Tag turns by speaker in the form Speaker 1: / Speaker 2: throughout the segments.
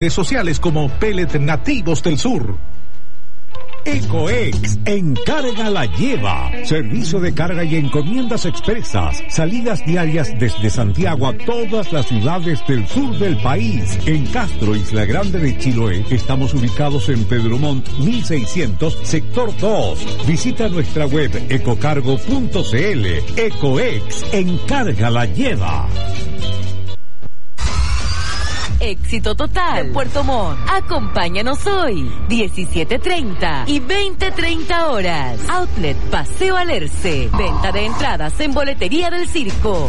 Speaker 1: sociales como Pellet Nativos del Sur.
Speaker 2: Ecoex, encarga la lleva. Servicio de carga y encomiendas expresas. Salidas diarias desde Santiago a todas las ciudades del sur del país. En Castro, Isla Grande de Chiloé, estamos ubicados en Pedro Montt 1600, sector 2. Visita nuestra web ecocargo.cl. Ecoex, encarga la lleva.
Speaker 3: Éxito total. Puerto Montt. Acompáñanos hoy, 17:30 y 20:30 horas. Outlet Paseo Alerce. Venta de entradas en boletería del circo.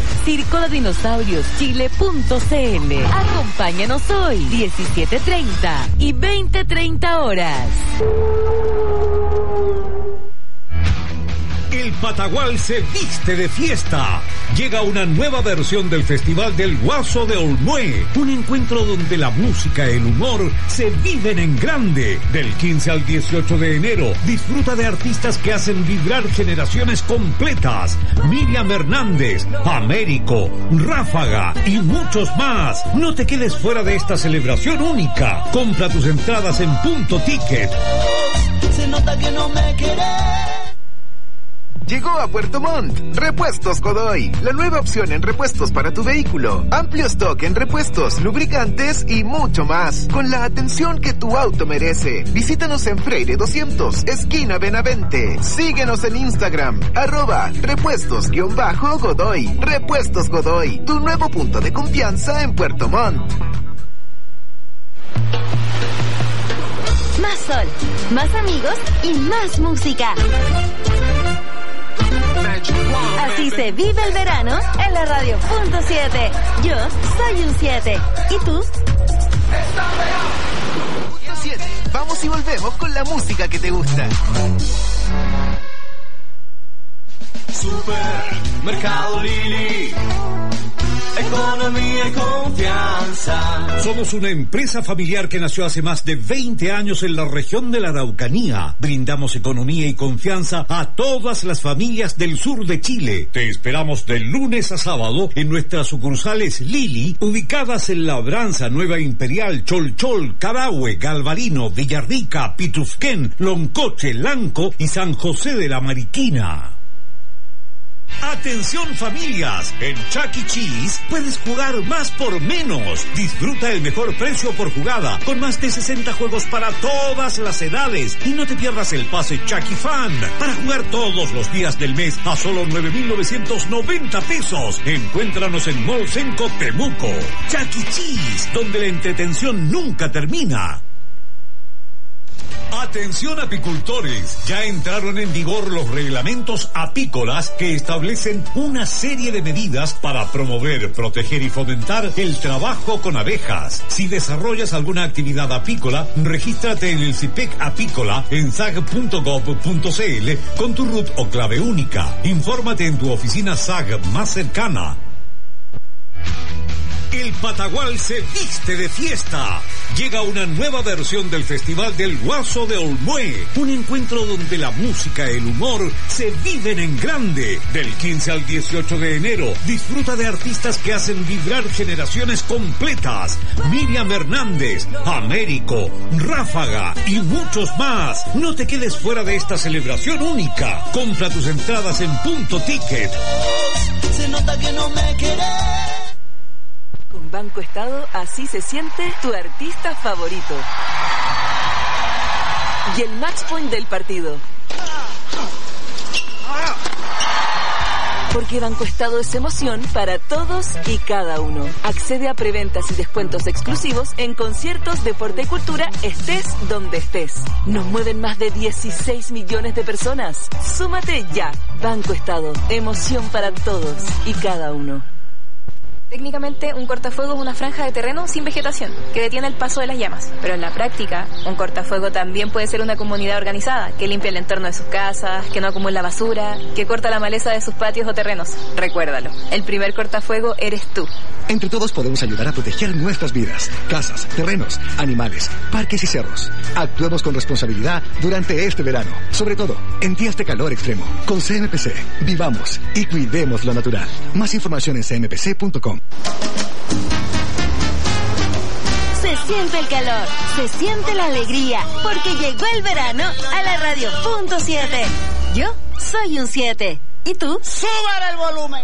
Speaker 3: circoladinosaurioschile.cl. Acompáñanos hoy, 17:30 y 20:30 horas.
Speaker 2: El Patagual se viste de fiesta. Llega una nueva versión del Festival del Guaso de Olmué. Un encuentro donde la música y el humor se viven en grande. Del 15 al 18 de enero, disfruta de artistas que hacen vibrar generaciones completas. Miriam Hernández, Américo, Ráfaga y muchos más. No te quedes fuera de esta celebración única. Compra tus entradas en Punto Ticket.
Speaker 4: Se nota que no me querés.
Speaker 5: Llegó a Puerto Montt Repuestos Godoy, la nueva opción en repuestos para tu vehículo. Amplio stock en repuestos, lubricantes y mucho más, con la atención que tu auto merece. Visítanos en Freire 200, esquina Benavente. Síguenos en Instagram, @repuestos_Godoy. Repuestos Godoy, tu nuevo punto de confianza en Puerto Montt.
Speaker 6: Más sol, más amigos y más música. Así se vive el verano en la radio Punto 7. Yo soy un 7. ¿Y tú?
Speaker 5: 7. Vamos y volvemos con la música que te gusta.
Speaker 4: Supermercado Lili. Economía y confianza.
Speaker 2: Somos una empresa familiar que nació hace más de 20 años en la región de la Araucanía. Brindamos economía y confianza a todas las familias del sur de Chile. Te esperamos de lunes a sábado en nuestras sucursales Lili, ubicadas en Labranza, Nueva Imperial, Cholchol, Carahue, Galvarino, Villarrica, Pitufquén, Loncoche, Lanco y San José de la Mariquina. Atención familias, en Chuck E. Cheese puedes jugar más por menos. Disfruta el mejor precio por jugada, con más de 60 juegos para todas las edades. Y no te pierdas el pase Chuck E. Fan, para jugar todos los días del mes a solo 9.990 pesos. Encuéntranos en Mall Senco Temuco. Chuck E. Cheese, donde la entretención nunca termina. Atención apicultores, ya entraron en vigor los reglamentos apícolas que establecen una serie de medidas para promover, proteger y fomentar el trabajo con abejas. Si desarrollas alguna actividad apícola, regístrate en el CIPEC Apícola en sag.gov.cl con tu RUT o clave única. Infórmate en tu oficina SAG más cercana. El Patagual se viste de fiesta. Llega una nueva versión del Festival del Guaso de Olmué. Un encuentro donde la música y el humor se viven en grande. Del 15 al 18 de enero, disfruta de artistas que hacen vibrar generaciones completas. Miriam Hernández, Américo, Ráfaga y muchos más. No te quedes fuera de esta celebración única. Compra tus entradas en Punto Ticket.
Speaker 4: Se nota que no me querés.
Speaker 3: Con Banco Estado, así se siente tu artista favorito. Y el match point del partido. Porque Banco Estado es emoción para todos y cada uno. Accede a preventas y descuentos exclusivos en conciertos, deporte y cultura, estés donde estés. Nos mueven más de 16 millones de personas. Súmate ya. Banco Estado, emoción para todos y cada uno.
Speaker 7: Técnicamente, un cortafuego es una franja de terreno sin vegetación, que detiene el paso de las llamas. Pero en la práctica, un cortafuego también puede ser una comunidad organizada, que limpia el entorno de sus casas, que no acumula basura, que corta la maleza de sus patios o terrenos. Recuérdalo, el primer cortafuego eres tú.
Speaker 8: Entre todos podemos ayudar a proteger nuestras vidas, casas, terrenos, animales, parques y cerros. Actuemos con responsabilidad durante este verano, sobre todo en días de calor extremo. Con CMPC, vivamos y cuidemos lo natural. Más información en cmpc.com.
Speaker 6: siente el calor, se siente la alegría, porque llegó el verano a la Radio.7. Yo soy un 7. ¿Y tú?
Speaker 9: ¡Súbale el volumen!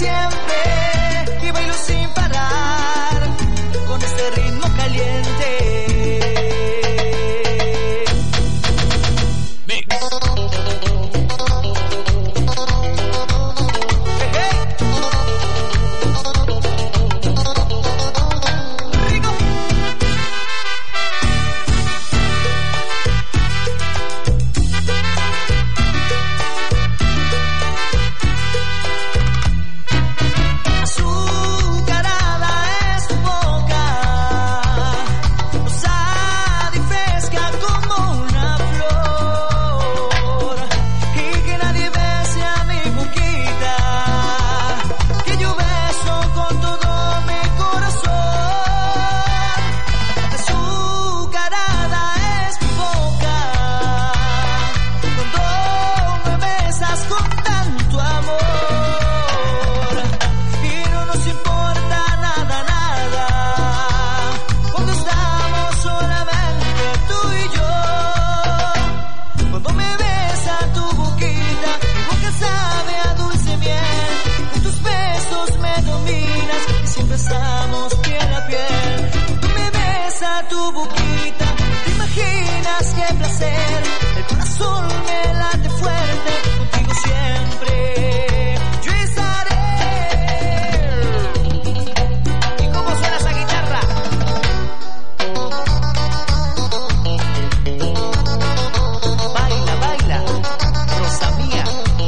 Speaker 4: siempre y bailo sin parar con este ritmo caliente.
Speaker 2: Mix.
Speaker 4: El corazón me late fuerte, contigo siempre yo estaré. ¿Y cómo suena esa guitarra? Baila, baila, rosa mía.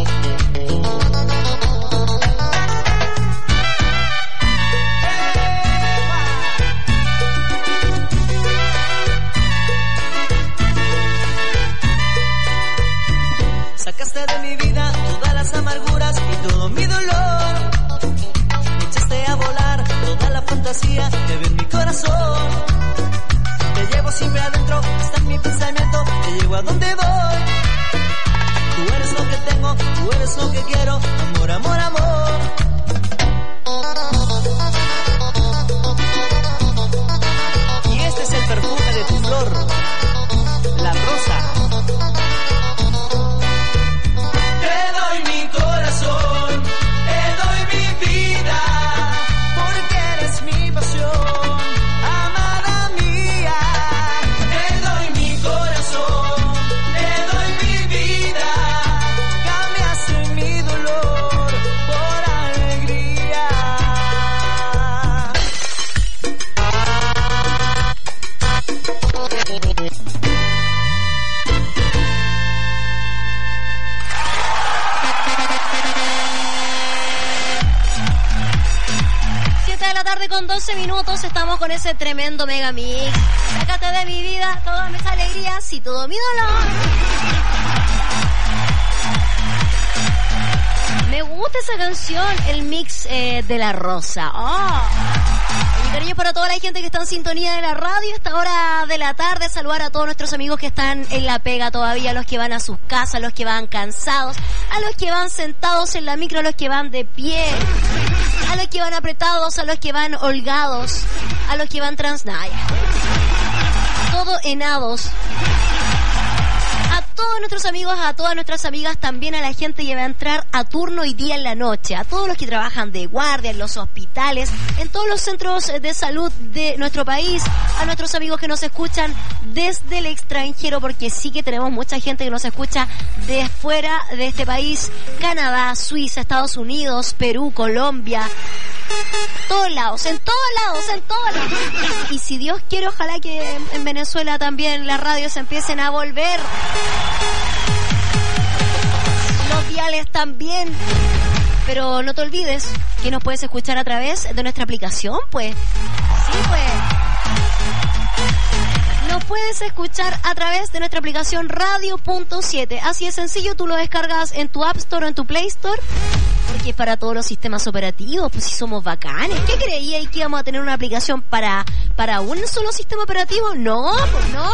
Speaker 4: Sacaste de mi vida todas las amarguras y todo mi dolor. Me echaste a volar toda la fantasía que ve en mi corazón. Te llevo siempre adentro, está en mi pensamiento, te llevo a donde voy. Tú eres lo que tengo, tú eres lo que quiero, amor, amor, amor. Y este es el perfume de tu flor, la rosa.
Speaker 6: Con 12 minutos estamos con ese tremendo mega mix. Sácate de mi vida todas mis alegrías y todo mi dolor. Me gusta esa canción, el mix de La Rosa. Mi cariño para toda la gente que está en sintonía de la radio a esta hora de la tarde. Saludar a todos nuestros amigos que están en la pega todavía, a los que van a sus casas, a los que van cansados, a los que van sentados en la micro, a los que van de pie, a los que van apretados, a los que van holgados, a los que van transnaya. Todo enados. A todos nuestros amigos, a todas nuestras amigas, también a la gente que va a entrar a turno y día en la noche, a todos los que trabajan de guardia en los hospitales, en todos los centros de salud de nuestro país, a nuestros amigos que nos escuchan desde el extranjero, porque sí que tenemos mucha gente que nos escucha de fuera de este país, Canadá, Suiza, Estados Unidos, Perú, Colombia, todos lados, en todos lados, en todos lados. Y si Dios quiere, ojalá que en Venezuela también las radios empiecen a volver. Los diales también. Pero no te olvides que nos puedes escuchar a través de nuestra aplicación, pues. Sí, pues. Nos puedes escuchar a través de nuestra aplicación Radio.7. Así es sencillo, tú lo descargas en tu App Store o en tu Play Store, porque es para todos los sistemas operativos, pues si somos bacanes. ¿Qué creíais que íbamos a tener una aplicación para un solo sistema operativo? No, pues no.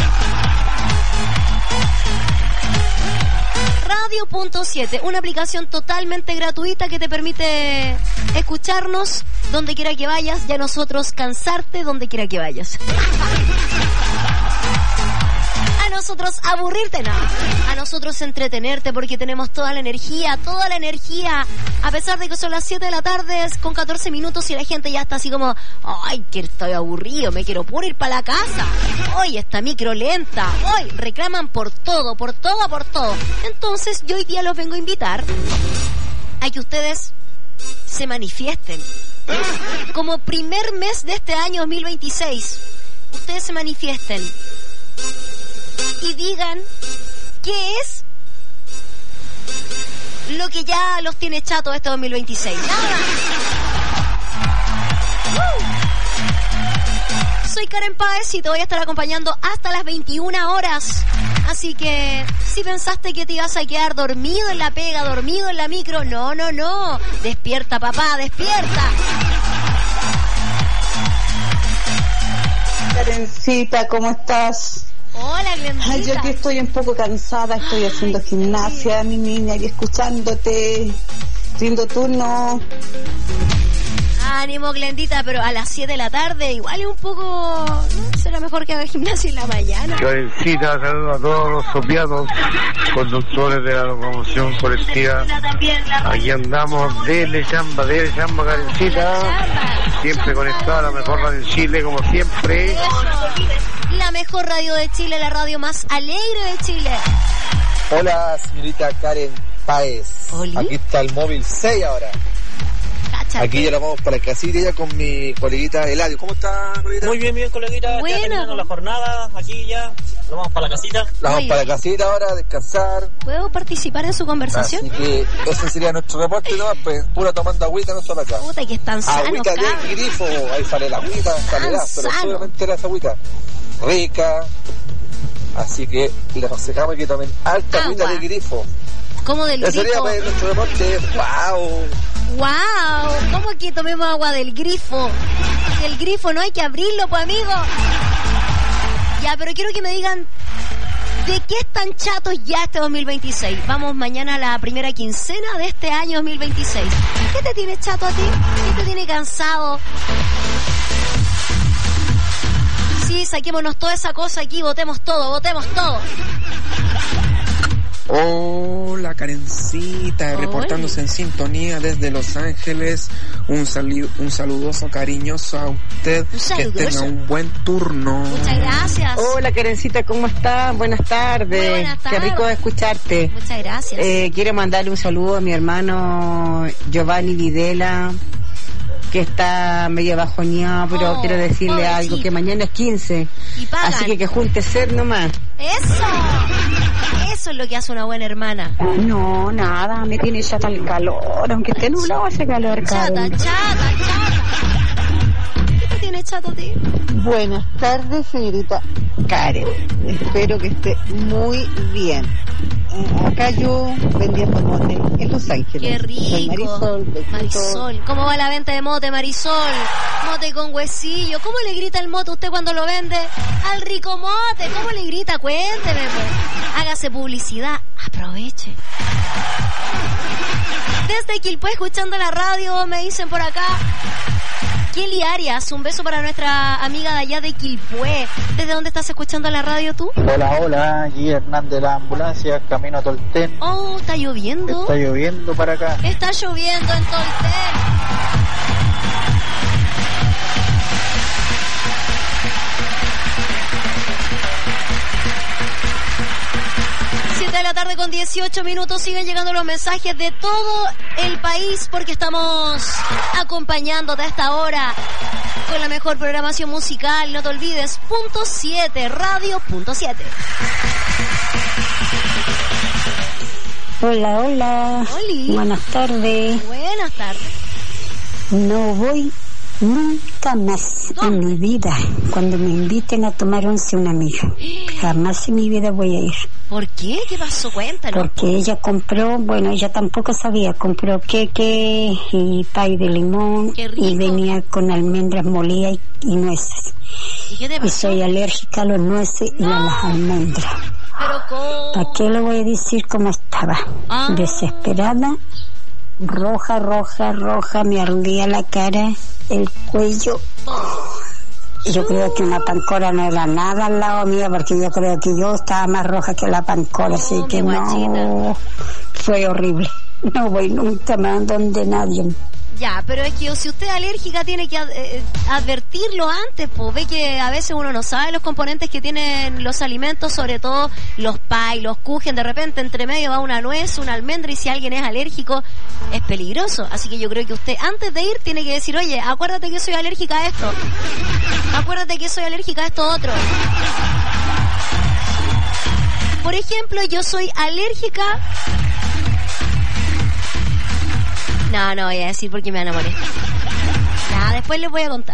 Speaker 6: Radio.7, una aplicación totalmente gratuita que te permite escucharnos donde quiera que vayas y a nosotros cansarte donde quiera que vayas. A a nosotros aburrirte, no. A nosotros entretenerte porque tenemos toda la energía. A pesar de que son las 7 de la tarde con 14 minutos y la gente ya está así como, ay, que estoy aburrido, me quiero puro ir para la casa. Hoy esta micro lenta. Hoy reclaman por todo. Entonces yo hoy día los vengo a invitar a que ustedes se manifiesten. Como primer mes de este año 2026, ustedes se manifiesten y digan qué es lo que ya los tiene chatos este 2026. Nada más. Soy Karen Páez y te voy a estar acompañando hasta las 21 horas. Así que si pensaste que te ibas a quedar dormido en la pega, dormido en la micro, no. Despierta, papá, despierta.
Speaker 9: Karencita, ¿cómo estás?
Speaker 6: Hola, Glendita.
Speaker 9: Ay, yo aquí estoy un poco cansada, estoy haciendo gimnasia, mi niña, y escuchándote, rindo turno.
Speaker 6: Ánimo, Glendita, pero a las 7 de la tarde igual es un poco... ¿no? Será mejor que haga gimnasia en la mañana.
Speaker 10: Karencita, saludos a todos los sopiados, conductores de la locomoción colectiva. Aquí andamos, dele chamba, Karencita. Siempre conectada a la mejor radio de Chile, como siempre.
Speaker 6: La mejor radio de Chile, la radio más alegre de Chile.
Speaker 11: Hola, señorita Karen Páez.
Speaker 6: ¿Oli?
Speaker 11: Aquí está el móvil 6 ahora.
Speaker 6: Cáchate.
Speaker 11: Aquí ya la vamos para la casita ya con mi coleguita Eladio. ¿Cómo está, coleguita?
Speaker 12: Muy bien, coleguita.
Speaker 6: Bueno.
Speaker 12: Ya terminando la jornada, aquí ya. Nos vamos para la casita.
Speaker 11: Vamos para la casita ahora a descansar.
Speaker 6: ¿Puedo participar en su conversación?
Speaker 11: Así que ese sería nuestro reporte nomás, pues pura tomando agüita nosotros acá.
Speaker 6: Puta, que están sanos,
Speaker 11: agüita de grifo, ahí sale la agüita, calidad, pero solamente era esa agüita rica. Así que les aconsejamos que tomen alta agüita de grifo.
Speaker 6: ¿Cómo del grifo?
Speaker 11: Ese sería pues, nuestro reporte.
Speaker 6: ¡Wow! ¿Cómo que tomemos agua del grifo? El grifo no hay que abrirlo, pues, amigo. Ya, pero quiero que me digan ¿de qué están chatos ya este 2026? Vamos mañana a la primera quincena de este año 2026. ¿Qué te tiene chato a ti? ¿Qué te tiene cansado? Sí, saquémonos toda esa cosa aquí, votemos todo.
Speaker 13: Hola, Karencita, reportándose en sintonía desde Los Ángeles. Un saludoso cariñoso a usted. Que tenga un buen turno.
Speaker 6: Muchas gracias.
Speaker 9: Hola, Karencita, ¿cómo está? Buenas tardes.
Speaker 6: Buenas tardes.
Speaker 9: Qué rico escucharte.
Speaker 6: Muchas gracias.
Speaker 9: Quiero mandarle un saludo a mi hermano Giovanni Videla, que está medio bajoneado, pero quiero decirle algo, chico, que mañana es 15.
Speaker 6: Y pagan.
Speaker 9: Así que junte ser nomás.
Speaker 6: Eso es lo que hace una buena hermana.
Speaker 9: No, nada, me tiene chata el calor, aunque esté nublado hace calor.
Speaker 6: Chata. ¿Qué te tiene chato a ti?
Speaker 9: Buenas tardes, señorita Karen. Espero que esté muy bien. Acá yo vendiendo mote en Los Ángeles.
Speaker 6: Qué rico. Marisol. ¿Cómo va la venta de mote, Marisol? Mote con huesillo. ¿Cómo le grita el mote usted cuando lo vende? Al rico mote. ¿Cómo le grita? Cuénteme, pues. Hágase publicidad. Aproveche. Desde Quilpué, escuchando la radio, me dicen por acá. Kelly Arias, un beso para nuestra amiga de allá de Quilpué. ¿Desde dónde estás escuchando la radio tú?
Speaker 14: Hola, aquí Hernán de la ambulancia, camino a Tolten.
Speaker 6: Oh, ¿está lloviendo?
Speaker 14: Está lloviendo para acá.
Speaker 6: Está lloviendo en Tolten. 7 de la tarde con 18 minutos, siguen llegando los mensajes de todo el país porque estamos acompañándote a esta hora con la mejor programación musical. No te olvides, punto 7, radio punto 7.
Speaker 15: Hola.
Speaker 6: Oli.
Speaker 15: Buenas tardes.
Speaker 6: Buenas tardes.
Speaker 15: No voy nunca más en mi vida cuando me inviten a tomar once una amiga. Jamás en mi vida voy a ir.
Speaker 6: ¿Por qué? ¿Qué pasó? Cuéntanos.
Speaker 15: Porque ella compró, bueno, ella tampoco sabía, compró queque y pay de limón.
Speaker 6: Qué rico.
Speaker 15: Y venía con almendras molidas y nueces.
Speaker 6: ¿Y qué te pasó?
Speaker 15: Y soy alérgica a las nueces y a las almendras.
Speaker 6: ¿Pero cómo?
Speaker 15: ¿Para qué le voy a decir cómo estaba? Desesperada, roja, me ardía la cara, el cuello. Yo creo que una pancora no era nada al lado mío, porque yo creo que yo estaba más roja que la pancora, así que no, fue horrible. No voy nunca más donde nadie.
Speaker 6: Ya, pero es que si usted es alérgica tiene que advertirlo antes, pues ve que a veces uno no sabe los componentes que tienen los alimentos, sobre todo los pie, los kuchen, de repente entre medio va una nuez, una almendra, y si alguien es alérgico es peligroso. Así que yo creo que usted antes de ir tiene que decir, oye, acuérdate que soy alérgica a esto, acuérdate que soy alérgica a esto otro. Por ejemplo, yo soy alérgica... No voy a decir porque me van a molestar. Ya, después les voy a contar.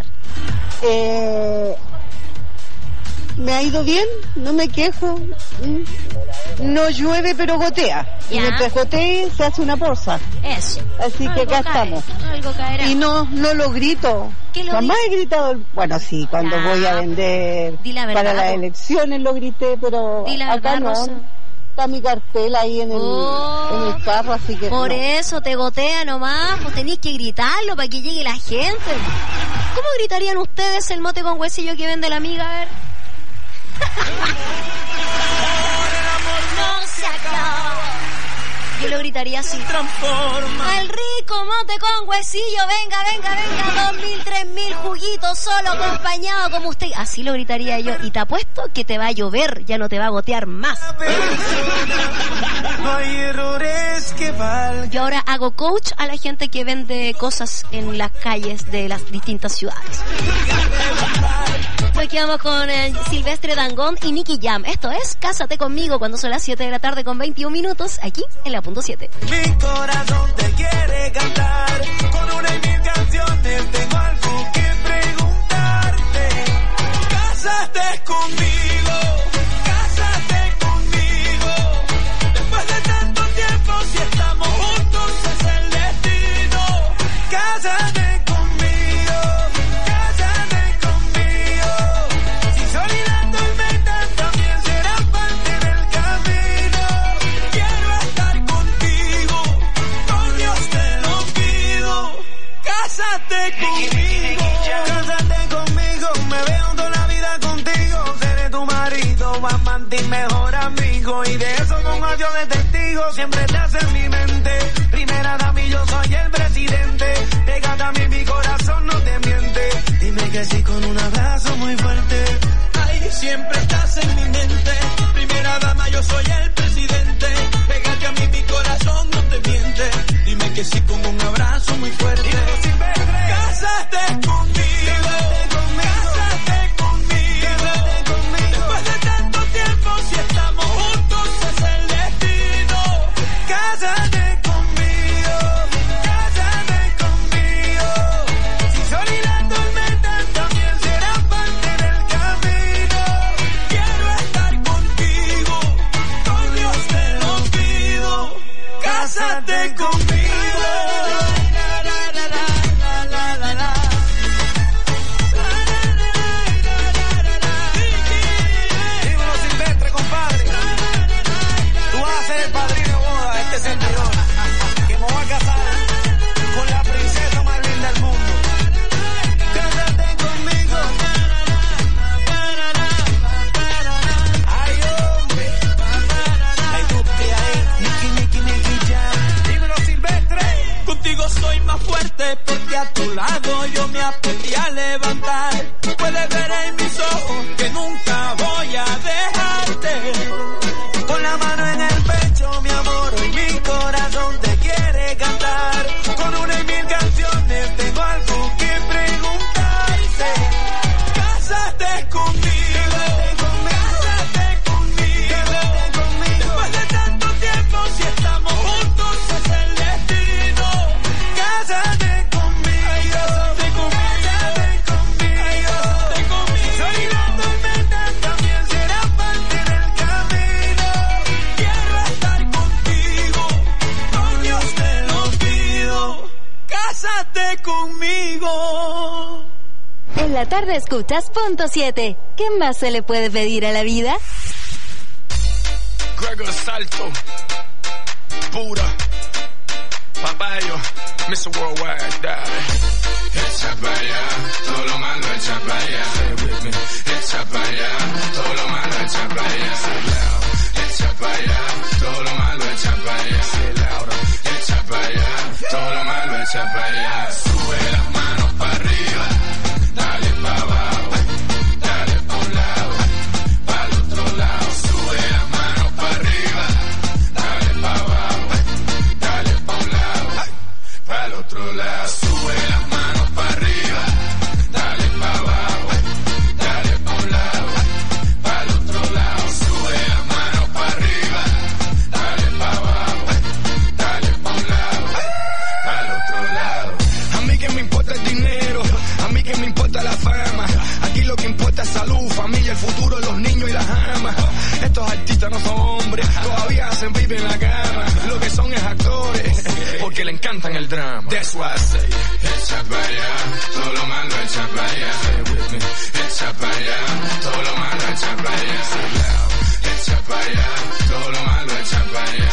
Speaker 16: Me ha ido bien, no me quejo. No llueve, pero gotea. Y mientras gotee, se hace una poza.
Speaker 6: Eso.
Speaker 16: Así que acá estamos.
Speaker 6: Algo caerá.
Speaker 16: Y no lo grito. Jamás he gritado. Bueno, sí, cuando voy a vender para las elecciones lo grité, pero acá no. Está mi cartel ahí en el carro, así que...
Speaker 6: Por eso te gotea nomás, pues tenés que gritarlo para que llegue la gente. ¿Cómo gritarían ustedes el mote con huesillo que vende la amiga? A ver. Yo lo gritaría así. Transforma. El rico mote con huesillo, venga, 2.000, 3.000 juguitos solo acompañado como usted. Así lo gritaría yo. Y te apuesto que te va a llover, ya no te va a gotear más. Yo ahora hago coach a la gente que vende cosas en las calles de las distintas ciudades. Hoy quedamos con Silvestre Dangond y Nicky Jam. Esto es Cásate Conmigo, cuando son las 7 de la tarde con 21 minutos, aquí en la punto 7.
Speaker 17: Mi corazón te quiere cantar, con una y mil canciones tengo algo que preguntarte. Cásate conmigo, después de tanto tiempo, si estamos juntos es el destino. Cásate conmigo, si sol y la tormenta también serán parte del camino. Quiero estar contigo, con Dios te lo pido. Cásate conmigo, me veo toda la vida contigo. Seré tu marido, amante y mejor amigo, y de eso con adiós de testigo. Siempre estás en mi mente, primera dama y yo soy el presidente. Pégate a mí, mi corazón no te miente. Dime que sí con un abrazo muy fuerte. Ay, siempre estás en mi mente, primera dama, yo soy el presidente. Pégate a mí, mi corazón no te miente. Dime que sí con un abrazo muy fuerte. Cásate conmigo. Después de tanto tiempo, si estamos juntos es el destino. Cásate conmigo. Si sol y la tormenta también serán parte del camino. Quiero estar contigo, con Dios te lo pido. Cásate conmigo. Que me voy a casar con la princesa más linda del mundo. Cásate conmigo. Ay, hombre. Ay, tú que hay. Nicky Jam. Dímelo, Silvestre. Contigo soy más fuerte porque a tu lado yo me aprendí a levantar. Puedes ver en mis ojos que nunca voy a dejarte. Con la mano en el pecho, mi amor, hoy mi corazón te quiere cantar. Con una y mil canciones tengo algo que preguntarte. Cásate conmigo. Después de tanto tiempo, si estamos juntos es el destino. Cásate conmigo. Soy la tormenta, también será parte del camino. Quiero estar contigo, con Dios te lo pido. Cásate conmigo.
Speaker 3: En la tarde escuchas punto 7. ¿Qué más se le puede pedir a la vida?
Speaker 17: Gregor Salto, pura.
Speaker 18: Papayo, Mr. Worldwide, dale. Echa pa' allá, todo lo malo echa pa' allá. Echa pa' allá, todo lo malo echa pa' allá. Echa pa' allá, todo lo malo echa pa' allá. Echa pa' allá, todo lo malo echa pa' allá. Sube las manos pa' arriba, dale pa' abajo, dale pa' un lado, pa' el otro lado. Sube las manos pa' arriba, dale pa' abajo, dale pa' un lado, pa' el otro lado. Sube las manos pa' arriba, dale pa' abajo, dale pa' un lado, pa' el otro lado. Sube las manos pa' arriba, dale pa' abajo, dale pa' un lado, pa' el otro lado. A mí que me importa el dinero, a mí que me importa la fama. Aquí lo que importa es salud, familia, el futuro, los niños y las amas. Estos artistas no son hombres, todavía hacen pipi en la cama. Lo que son es actores, porque le encantan el drama. That's why I say, echa pa' allá, todo lo malo echa pa' allá. Echa pa' allá, todo lo malo echa pa' allá. Echa pa' allá, todo lo malo echa pa' allá.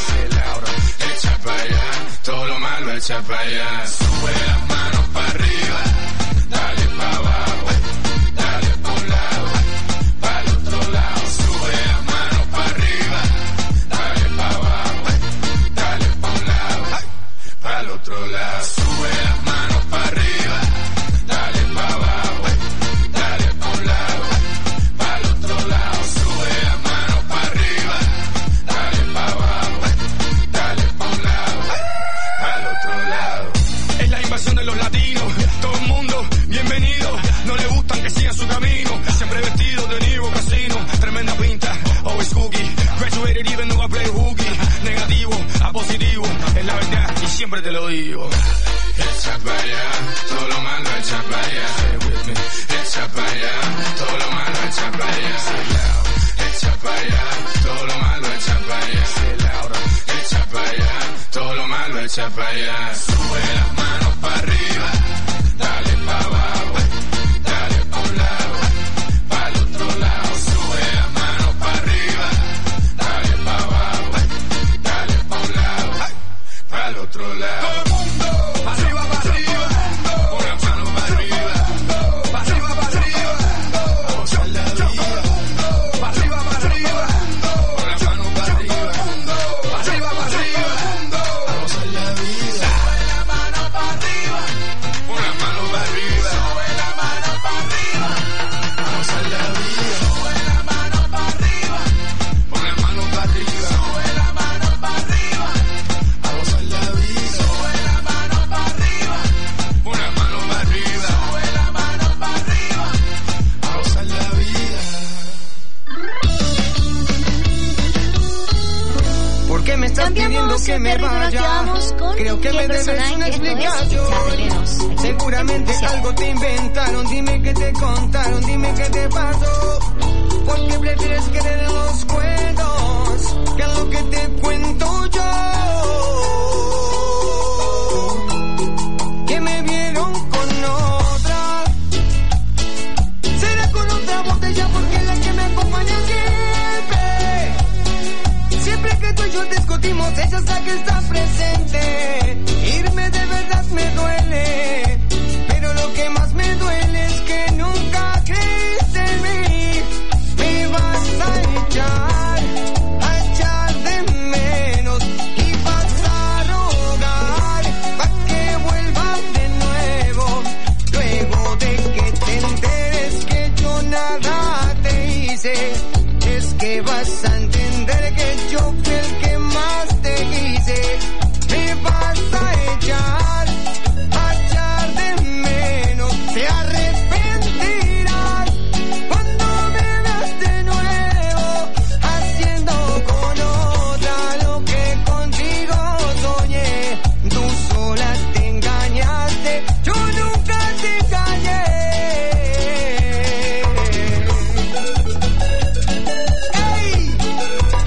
Speaker 18: Echa pa' allá, todo lo malo echa pa' allá. Sube las manos pa' arriba, dale pa' abajo, dale pa' un lado, pa' el otro lado. Sube las manos pa' arriba, dale pa' abajo, dale pa' un lado, pa' el otro lado. Sube las manos pa' arriba, dale pa' abajo, dale pa' un lado, pa' el otro lado. Sube las manos pa' arriba, dale pa' abajo, dale pa' un lado, pa' el otro lado. Es la invasión de los latinos, todo el mundo bienvenido. No le gustan que sigan su camino, siempre vestidos de Niro Casino. Tremenda pinta, always cookie. Graduated even though I play hooky. Negativo a positivo, es la verdad y siempre te lo digo. Echa pa' allá, todo lo malo echa pa' allá. Echa pa' allá, todo lo malo echa pa' allá. Echa pa' allá, todo lo malo echa pa' allá. Echa pa' allá, todo lo malo echa pa' allá. Sube las manos pa' arriba, dale pa' abajo, dale pa' un lado, pa' el otro lado. Sube las manos pa' arriba, dale pa' abajo, dale pa' un lado, pa' el otro lado. Todo el mundo, pa' arriba, con las manos pa' arriba, pa' arriba, a gozar la vida. Pa' arriba, con las manos pa' arriba, pa' arriba, a gozar la vida. Sube la mano pa' arriba, con las manos pa' arriba, sube la mano pa' arriba, a gozar la vida. Sube la mano pa' arriba, con las manos pa' arriba, sube la mano pa' arriba, a gozar la vida. Sube la mano pa' arriba, con las manos pa' arriba, sube la mano pa' arriba, a gozar la vida. ¿Por qué me estás pidiendo que me vaya? Creo que me debes una explicación. Seguramente algo te inventaron. Dime qué te contaron, dime qué te pasó. ¿Por qué prefieres creer en los cuentos que en lo que te cuento yo? Que me vieron con otra. Será con otra botella porque es la que me acompaña siempre. Siempre que tú y yo discutimos, ella sabe que está presente. Irme de verdad me duele, pero lo que más me duele es que nunca creíste en mí. Me vas a echar de menos y vas a rogar pa' que vuelvas de nuevo. Luego de que te enteres que yo nada te hice, es que vas a entender que yo fui el que más te quise. Me vas a echar de menos, te arrepentirás cuando me veas de nuevo haciendo con otra lo que contigo soñé. Tú sola te engañaste, yo nunca te engañé. ¡Ey!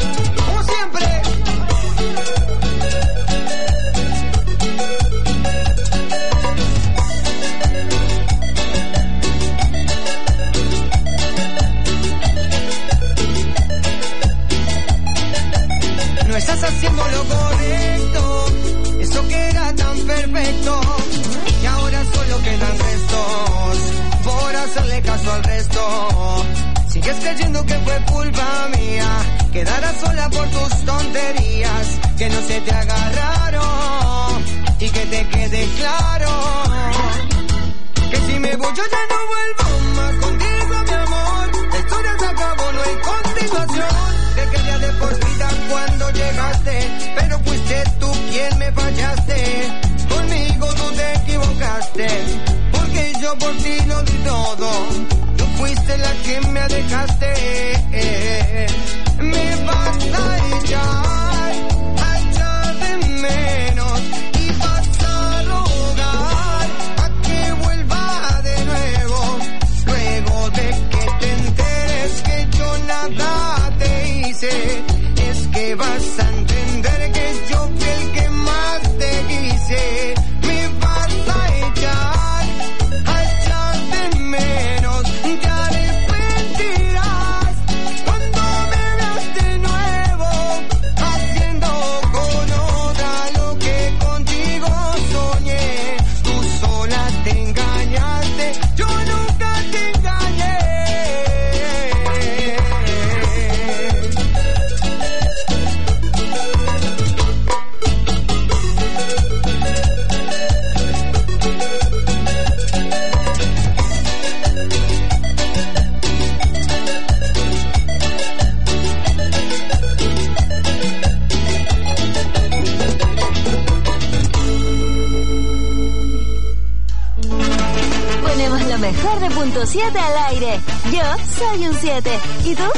Speaker 19: Sigues creyendo que fue culpa mía, quedarás sola por tus tonterías, que no se te agarraron y que te quede claro que si me voy yo ya no vuelvo más contigo, mi amor. La historia se acabó, no hay continuación. Te quería de por vida cuando llegaste, pero fuiste tú quien me fallaste. Conmigo tú te equivocaste, porque yo por ti lo di todo. Tú fuiste la que me dejaste. Me vas a echar de menos y vas a rogar a que vuelva de nuevo. Luego de que te enteres que yo nada te hice, es que vas a entender que yo fui el que más te quise. Me vas a echar de menos, te arrepentirás cuando me veas de nuevo haciendo con otra lo que contigo soñé. Tú sola te engañaste, yo nunca te engañé.
Speaker 3: Ponemos lo mejor de punto 7 al aire. Yo soy un 7. ¿Y tú?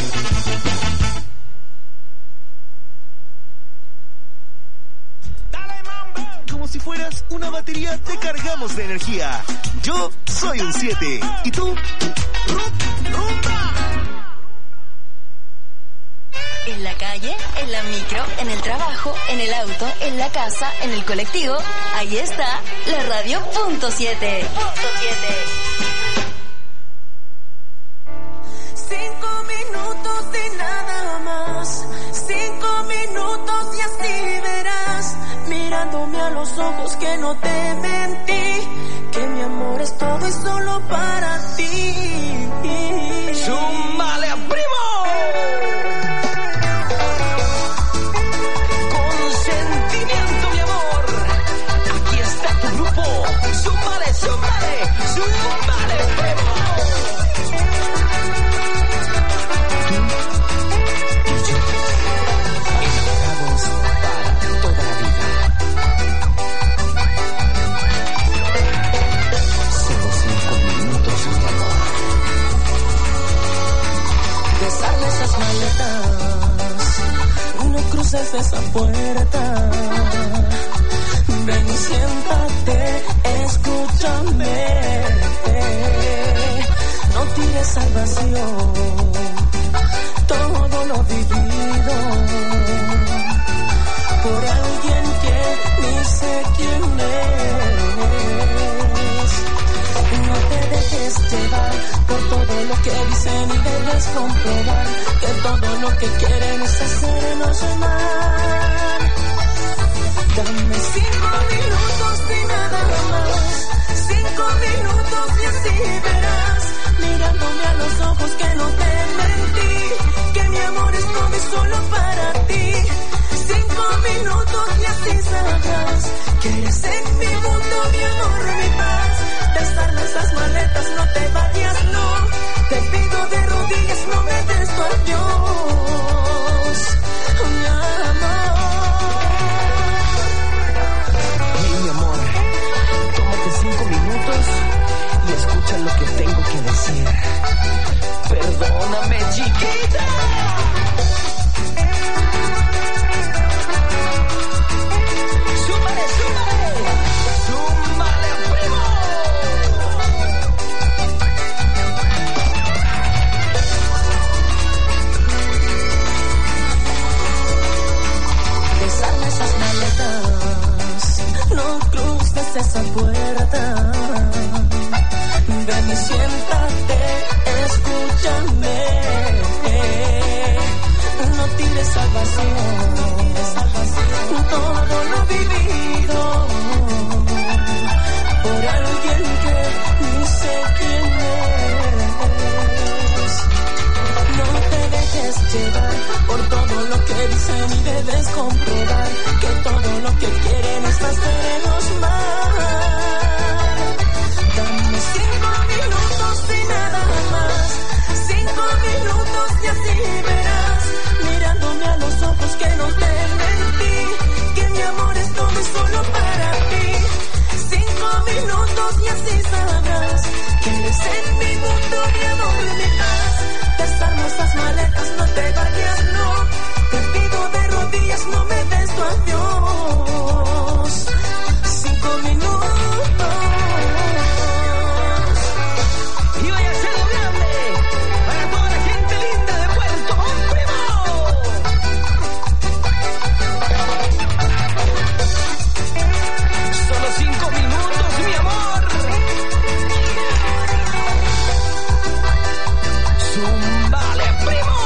Speaker 20: Como si fueras una batería, te cargamos de energía. Yo soy un 7. ¿Y tú? ¡Rumba!
Speaker 3: En la calle, en la micro, en el trabajo, en el auto, en la casa, en el colectivo. Ahí está la radio punto 7.
Speaker 17: 5 minutos y nada más. 5 minutos y así verás, mirándome a los ojos, que no te mentí, que mi amor es todo y solo para ti.
Speaker 19: ¡Súmale a primo! Con sentimiento, mi amor. Aquí está tu grupo. ¡Súmale, súmale! ¡Súmale, primo!
Speaker 17: No cruces esa puerta, ven y siéntate, escúchame, no tires al vacío todo lo vivido por alguien que ni sé quién es. No te dejes llevar por todo lo que dicen y debes comprobar que todo lo que quieren es hacernos mal. Dame 5 minutos y nada más. 5 minutos y así verás, mirándome a los ojos, que no te mentí, que mi amor es todo y solo para ti. 5 minutos y así sabrás que eres en mi mundo, mi amor, mi paz. Desarma esas maletas, no te vayas, no. Te pido de rodillas, no me des tu adiós, mi amor.
Speaker 19: Mi amor, tómate 5 minutos y escucha lo que tengo que decir. Perdóname, chiquita. ¡Súmale, súmale! ¡Súmale, primo!
Speaker 17: Desarma esas maletas, no cruces esa puerta, ven y siéntate, escúchame, no tires al vacío todo lo vivido por alguien que ni sé quién es.
Speaker 4: debes comprobar que todo lo que quieren es hacernos mal. Dame 5 minutos y nada más, 5 minutos y así verás, mirándome a los ojos que no te mentí, que mi amor es todo y solo para ti. 5 minutos y así sabrás que eres en mi mundo, mi amor, mi paz. Desarma esas maletas, no te vayas, no. Te pido de rodillas, no me des tu adiós. 5 minutos. Y voy a ser grande para toda la gente linda de Puerto Primo. Solo 5 minutos, mi amor. Zumbale, primo.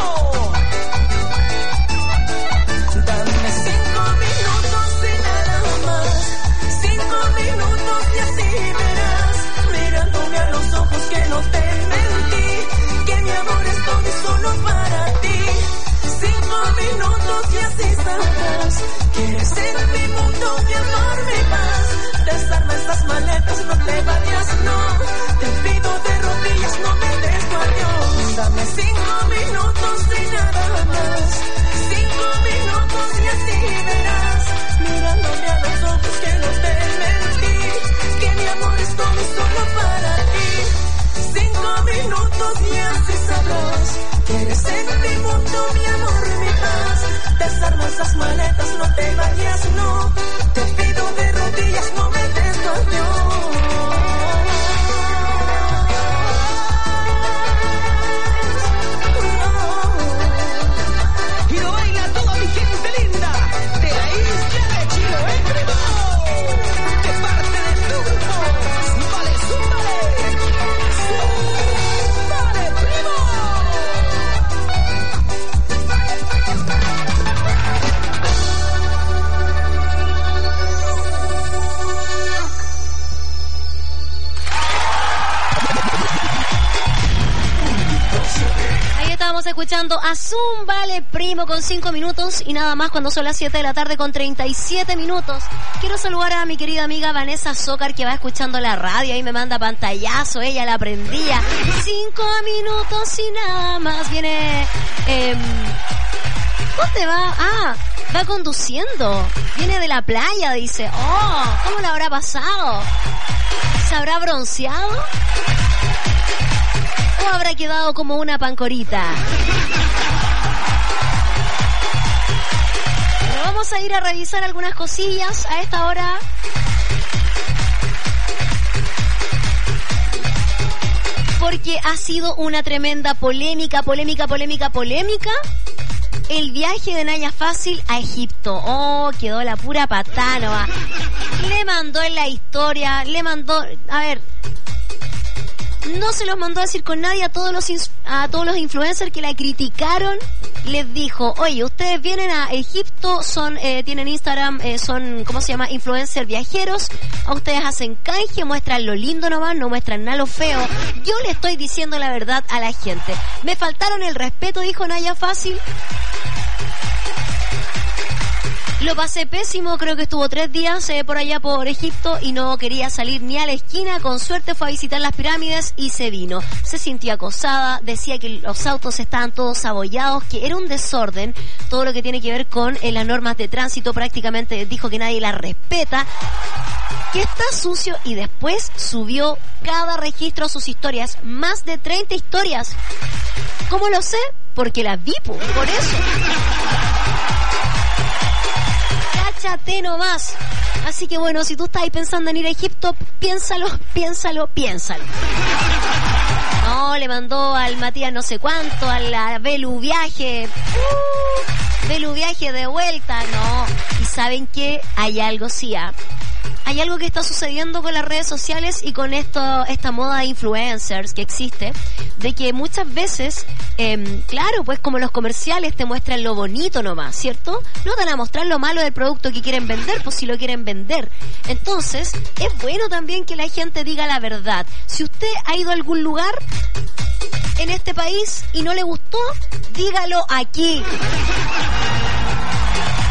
Speaker 4: Dame 5 minutos y nada más, 5 minutos y así verás, mirándome a los ojos que no te mentí, que mi amor es todo y solo para ti. 5 minutos y así sabrás que eres en mi mundo, mi amor, mi paz. Desarma estas maletas, no te vayas, no. Te pido de rodillas, no me des tu adiós. Dame 5 minutos y nada más, 5 minutos y así verás, mirándome a los ojos que no te mentí, que mi amor es todo y solo para ti. 5 minutos y así sabrás que eres en mi mundo, mi amor, mi paz. Desarma esas maletas, no te vayas, no. Te pido de rodillas, no me des tu adiós. Y lo baila toda mi gente linda de la isla de Chiloé, primo. De parte de tu grupo, Zumbale, Zumbale, Zumbale, primo.
Speaker 6: Ahí estábamos escuchando a Zumbale Primo con 5 minutos y nada más cuando son las 7 de la tarde con 37 minutos. Quiero saludar a mi querida amiga Vanessa Zócar que va escuchando la radio y me manda pantallazo, ella la prendía. 5 minutos y nada más. Viene... ¿dónde va? Ah, va conduciendo. Viene de la playa, dice. Oh, ¿cómo le habrá pasado? ¿Se habrá bronceado? ¿O habrá quedado como una pancorita? Pero vamos a ir a revisar algunas cosillas a esta hora. Porque ha sido una tremenda polémica. El viaje de Naya Fácil a Egipto. Oh, quedó la pura patánova. Le mandó en la historia, a ver, no se los mandó a decir con nadie a todos los influencers que la criticaron. Les dijo, oye, ustedes vienen a Egipto, tienen Instagram, son, ¿cómo se llama? Influencer viajeros. A ustedes hacen canje, muestran lo lindo nomás, no muestran nada lo feo. Yo le estoy diciendo la verdad a la gente. Me faltaron el respeto, dijo Naya Fácil. Lo pasé pésimo, creo que estuvo 3 días por allá por Egipto y no quería salir ni a la esquina. Con suerte fue a visitar las pirámides y se vino. Se sintió acosada, decía que los autos estaban todos abollados, que era un desorden, todo lo que tiene que ver con las normas de tránsito. Prácticamente dijo que nadie las respeta, que está sucio y después subió cada registro a sus historias, más de 30 historias. ¿Cómo lo sé? Porque las vi, por eso. Cáchate nomás. Así que bueno, si tú estás ahí pensando en ir a Egipto, piénsalo. No, le mandó al Matías no sé cuánto, a la Belu Viaje. Belu Viaje de vuelta, no. Y ¿saben qué? Hay algo, sí, hay algo que está sucediendo con las redes sociales y con esta moda de influencers que existe, de que muchas veces, claro, pues como los comerciales te muestran lo bonito nomás, ¿cierto? No te van a mostrar lo malo del producto que quieren vender, pues si lo quieren vender. Entonces, es bueno también que la gente diga la verdad. Si usted ha ido a algún lugar en este país y no le gustó, dígalo aquí.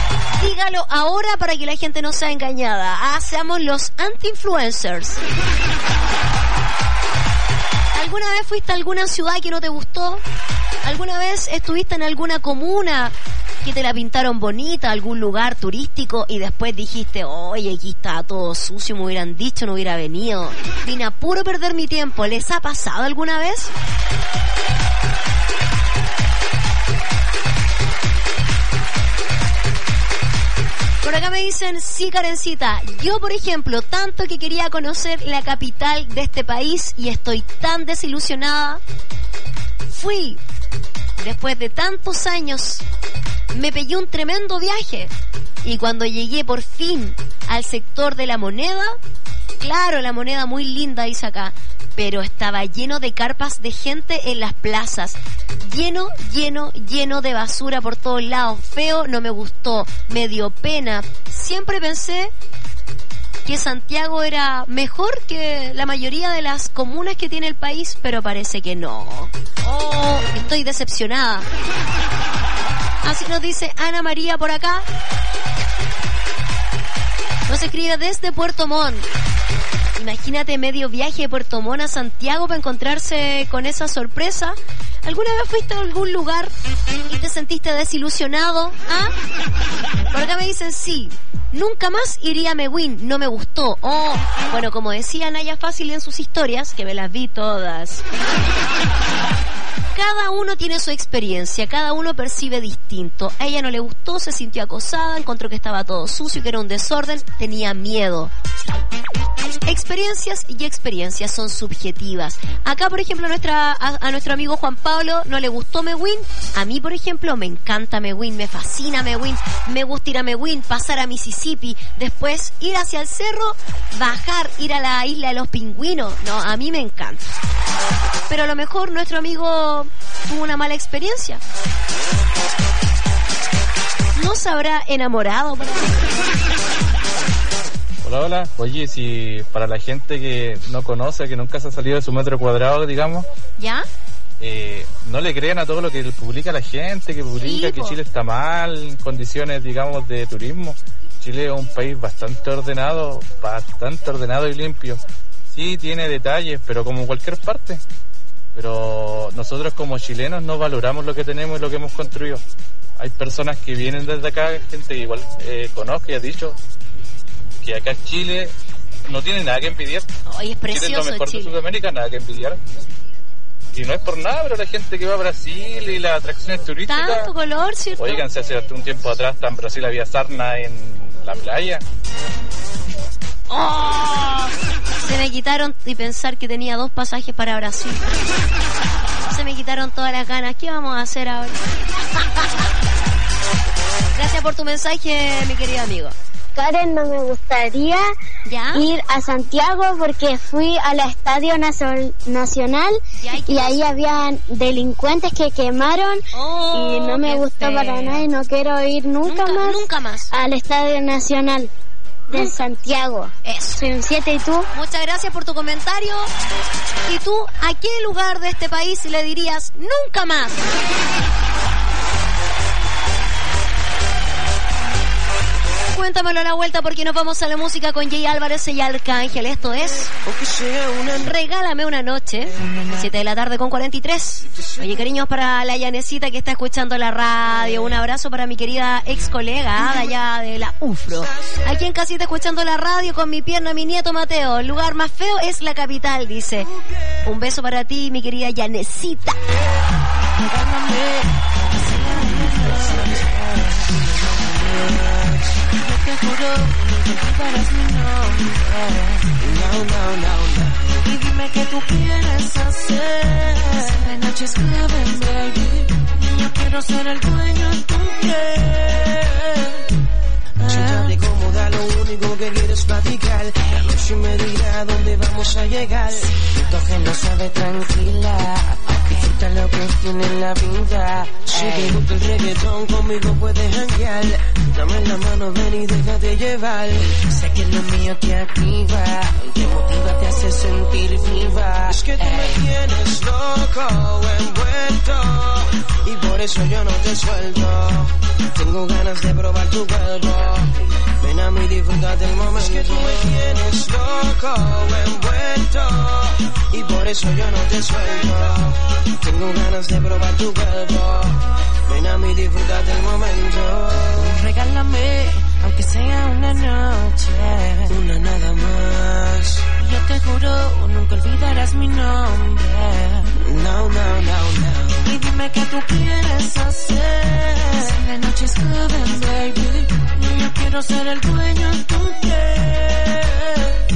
Speaker 6: Dígalo ahora para que la gente no sea engañada. Seamos los anti-influencers. ¿Alguna vez fuiste a alguna ciudad que no te gustó? ¿Alguna vez estuviste en alguna comuna que te la pintaron bonita, algún lugar turístico y después dijiste, oye, aquí está todo sucio, me hubieran dicho, no hubiera venido? Vine a puro perder mi tiempo. ¿Les ha pasado alguna vez? Por acá me dicen, sí, Karencita, yo por ejemplo, tanto que quería conocer la capital de este país y estoy tan desilusionada. Fui, después de tantos años, me pegué un tremendo viaje y cuando llegué por fin al sector de La Moneda, claro, La Moneda muy linda dice acá, pero estaba lleno de carpas de gente en las plazas, lleno de basura por todos lados, feo, no me gustó, me dio pena. Siempre pensé que Santiago era mejor que la mayoría de las comunas que tiene el país, pero parece que no. Oh, estoy decepcionada. Así nos dice Ana María por acá. Nos escribe desde Puerto Montt. Imagínate medio viaje de Puerto Montt a Santiago para encontrarse con esa sorpresa. ¿Alguna vez fuiste a algún lugar y te sentiste desilusionado? ¿Ah? Por acá me dicen sí. Nunca más iría a Mehuín, no me gustó. Oh, bueno, como decía Naya Fácil en sus historias, que me las vi todas. Cada uno tiene su experiencia, cada uno percibe distinto. A ella no le gustó, se sintió acosada, encontró que estaba todo sucio, que era un desorden, tenía miedo. Experiencias y experiencias son subjetivas. Acá, por ejemplo, a nuestro amigo Juan Pablo no le gustó Mehuín. A mí, por ejemplo, me encanta Mehuín, me fascina Mehuín. Me gusta ir a Mehuín, pasar a Mississippi, después ir hacia el cerro, bajar, ir a la isla de los pingüinos. No, a mí me encanta. Pero a lo mejor nuestro amigo tuvo una mala experiencia. ¿No se habrá enamorado?
Speaker 21: Hola. Oye, si para la gente que no conoce, que nunca se ha salido de su metro cuadrado, digamos,
Speaker 6: ¿ya?
Speaker 21: No le crean a todo lo que publica la gente, que publica sí, que Chile está mal en condiciones, digamos, de turismo. Chile es un país bastante ordenado y limpio. Sí, tiene detalles, pero como cualquier parte. Pero nosotros como chilenos no valoramos lo que tenemos y lo que hemos construido. Hay personas que vienen desde acá, gente que igual conozco y ha dicho que acá Chile no tiene nada que envidiar.
Speaker 6: Oye, es precioso
Speaker 21: Chile es lo mejor
Speaker 6: Chile.
Speaker 21: de Sudamérica, nada que envidiar. Y no es por nada, pero la gente que va a Brasil y las atracciones turísticas...
Speaker 6: Tanto color, ¿cierto?
Speaker 21: Oigan, hace un tiempo atrás en Brasil había sarna en la playa.
Speaker 6: ¡Oh! Se me quitaron y pensar que tenía 2 pasajes para Brasil. Se me quitaron todas las ganas. ¿Qué vamos a hacer ahora? Gracias por tu mensaje, mi querido amigo.
Speaker 22: Karen, no me gustaría ir a Santiago porque fui al Estadio Nacional y ahí habían delincuentes que quemaron y no me gustó para nada y no quiero ir nunca más al Estadio Nacional de Santiago.
Speaker 6: Eso.
Speaker 22: Soy un 7 y tú.
Speaker 6: Muchas gracias por tu comentario. ¿Y tú a qué lugar de este país le dirías nunca más? Cuéntamelo a la vuelta porque nos vamos a la música con Jay Álvarez y Arcángel. Esto es Regálame una noche, 7 de la tarde con 43. Oye, cariños para la Yanecita que está escuchando la radio. Un abrazo para mi querida ex colega de allá de la UFRO. Aquí en casita escuchando la radio con mi pierna, mi nieto Mateo. El lugar más feo es la capital, dice. Un beso para ti, mi querida Yanecita.
Speaker 17: Te juro que olvidarás mi nombre. Y dime qué tú quieres hacer. De noche escriben, baby. Yo quiero ser el dueño de tu piel.
Speaker 23: Si te hablé como da, lo único que quiero es platicar. La noche me dirá dónde vamos a llegar. Tu agenda sabe tranquila. Disfruta lo que tiene en la vida. Si te gusta el reggaetón, conmigo puedes janguear. Dame la mano, ven y déjate llevar. Sé que lo mío te activa, te motiva, te hace sentir viva. Es que tú me tienes loco, envuelto, y por eso yo no te suelto. Tengo ganas de probar tu cuerpo. Ven a mí, disfruta del momento. Es que tú me tienes loco, envuelto, y por eso yo no te suelto. Tengo ganas de probar tu cuerpo. Ven a mí, disfruta del momento. Regálame, aunque sea una noche, una nada más. Yo te juro, nunca olvidarás mi nombre. No, no, no, no. Y dime qué tú quieres hacer. Si la noche es joven, baby, yo quiero ser el dueño de tu piel.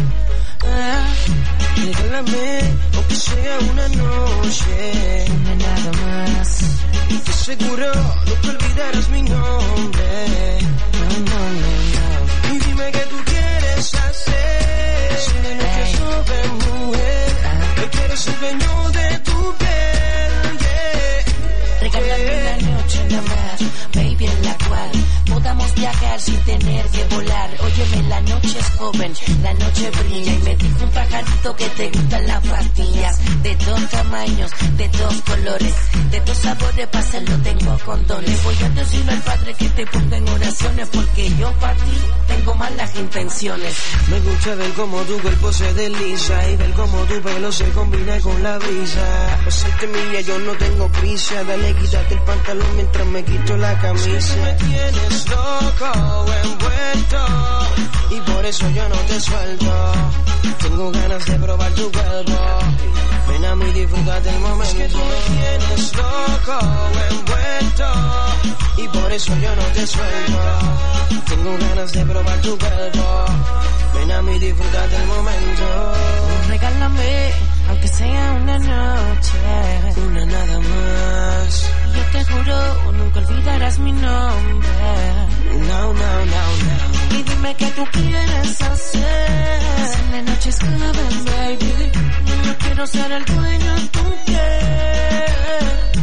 Speaker 23: Regálame, aunque sea una noche, una nada más. Y te aseguro, nunca olvidarás mi nombre. No, no, no, no. Y dime qué tú quieres hacer. Si la noche es joven, mujer, yo quiero ser dueño de tu piel, yeah. Regálame una noche nada más, baby, en la cual podamos viajar sin tener que volar. Óyeme, la noche es joven, la noche brilla, y me dijo un pajarito que te gustan las pastillas de dos tamaños, de dos colores, de dos sabores, para hacerlo tengo condones. Voy a decirle al Padre que te ponga en oraciones, porque yo para ti tengo malas intenciones. Me gusta ver cómo tu cuerpo se desliza y ver cómo tu pelo se combina con la brisa. Por serte mía yo no tengo prisa, dale, quítate el pantalón mientras me quito la camisa. Es que tú me tienes loco, envuelto, y por eso yo no te suelto. Tengo ganas de probar tu cuerpo. Ven a mí, disfruta del momento. Es que tú me tienes loco, envuelto, y por eso yo no te suelto. Tengo ganas de probar tu cuerpo. Ven a mí, disfruta del momento. Regálame, aunque sea una noche, una nada más. Yo te juro, nunca olvidarás mi nombre. No, no, no, no. Y dime qué tú quieres hacer. Si la noche es joven, baby, yo quiero ser el dueño de tu piel.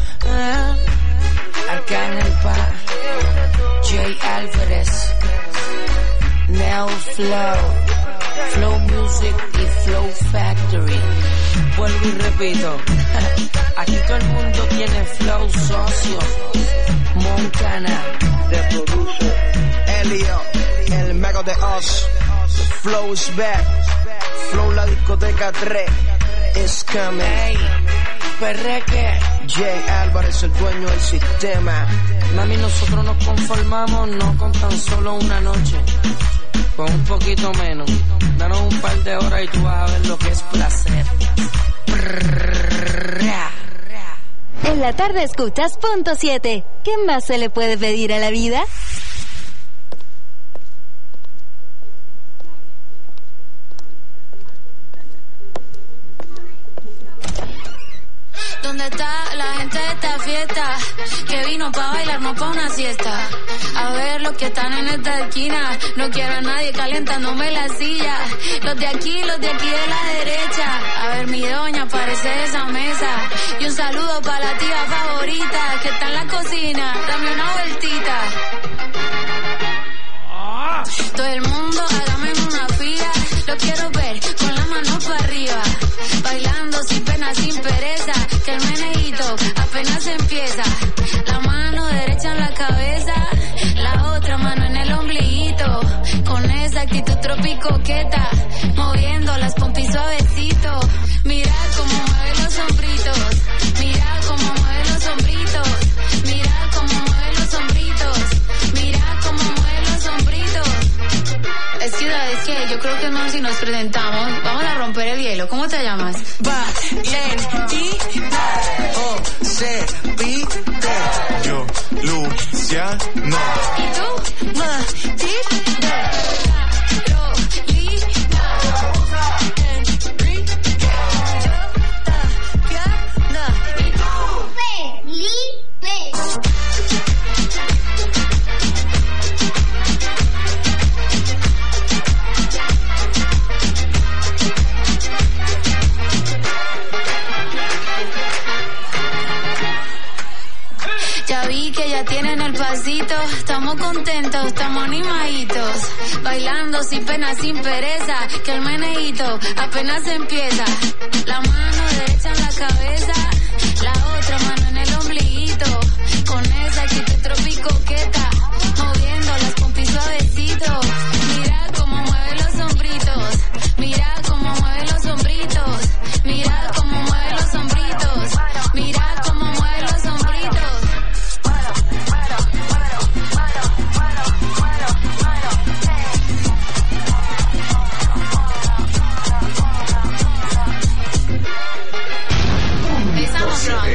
Speaker 23: Arcángel Pa, Jay Álvarez, Neo Flow, Flow Music y Flow Factory. Vuelvo y repito, aquí todo el mundo tiene flow, socio. Moncana, The Producer, Elio, el mago de Oz. The flow is back, Flow la discoteca 3 is coming. Hey, Perreque, Jay Álvarez, el dueño del sistema. Mami, nosotros nos conformamos no con tan solo una noche, con un poquito menos. Danos un par de horas y tú vas a ver lo que es placer.
Speaker 6: En la tarde escuchas Punto 7. ¿Qué más se le puede pedir a la vida?
Speaker 1: ¿Dónde está la gente de esta fiesta? Que vino pa' bailar, no pa' una siesta. A ver los que están en esta esquina. No quiero a nadie calentándome la silla. Los de aquí de la derecha. A ver mi doña, parece de esa mesa. Y un saludo pa' la tía favorita que está en la cocina. Dame una vueltita. Todo el mundo hágame una fila. Lo quiero ver con la mano para arriba. Bailando sin pena, sin pereza. Que el meneíto apenas empieza. La mano derecha en la cabeza, la otra mano en el ombliguito. Con esa actitud tropicoqueta, moviendo las pompis suavecito. Mira cómo mueve los hombritos. Mira cómo mueve los hombritos. Mira cómo mueve los hombritos. Mira cómo mueve los hombritos. Es que yo creo que no, si nos presentamos, vamos a romper el hielo. ¿Cómo te llamas?
Speaker 5: Yo, Luciano.
Speaker 1: ¿Y tú? Ya vi que ya tienen el pasito, estamos contentos, estamos animaditos, bailando sin pena, sin pereza, que el meneíto apenas empieza. La mano derecha en la cabeza, la otra mano en el ombliguito, con esa actitud tropicoqueta, moviendo las pompis suavecito. Mira cómo mueve los hombritos, mira cómo mueve los hombritos, mira cómo mueve los hombritos, mira cómo mueve los hombritos. Empezamos, Ron.